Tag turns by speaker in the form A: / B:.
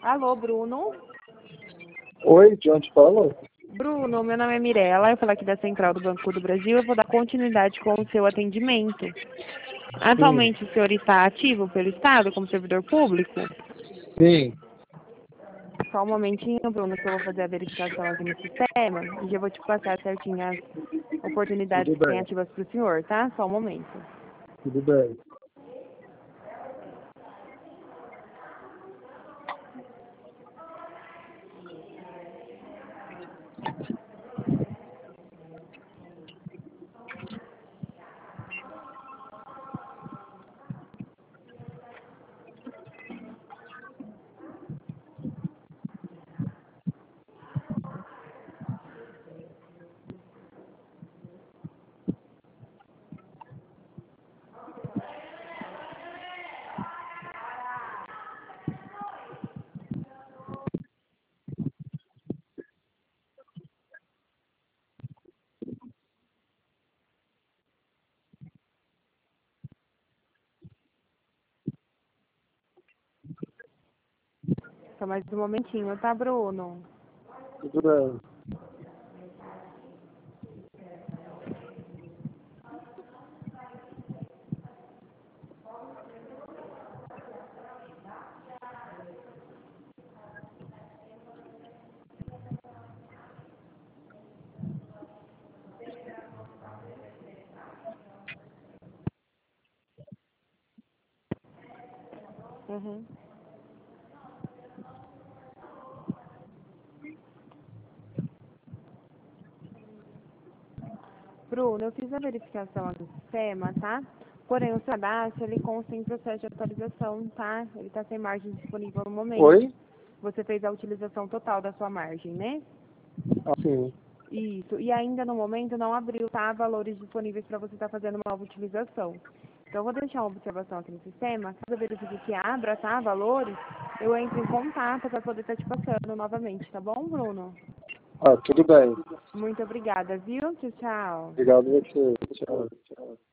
A: Alô, Bruno?
B: Oi, de onde fala?
A: Bruno, meu nome é Mirella, eu falo aqui da Central do Banco do Brasil, eu vou dar continuidade com o seu atendimento. Atualmente o senhor está ativo pelo Estado como servidor público?
B: Sim.
A: Só um momentinho, Bruno, que eu vou fazer a verificação aqui no sistema e já vou te passar certinho as oportunidades
B: Tudo
A: que tem
B: bem,
A: ativas para o senhor, tá? Só um momento.
B: tudo bem.
A: Só mais um momentinho, tá, Bruno?
B: Tudo bem.
A: Uhum. Bruno, eu fiz a verificação aqui no sistema, tá? Porém, o seu cadastro, ele consta em processo de atualização, tá? Ele está sem margem disponível no momento.
B: Oi?
A: Você fez a utilização total da sua margem, né?
B: Ah, sim.
A: Isso. E ainda no momento não abriu, tá? Valores disponíveis para você estar fazendo uma nova utilização. Então, eu vou deixar uma observação aqui no sistema. Caso eu verifique que abra, tá? Valores, eu entro em contato para poder estar te passando novamente, tá bom, Bruno?
B: Ah, tudo bem.
A: Muito obrigada, viu? Tchau, tchau.
B: Obrigado a você. Tchau.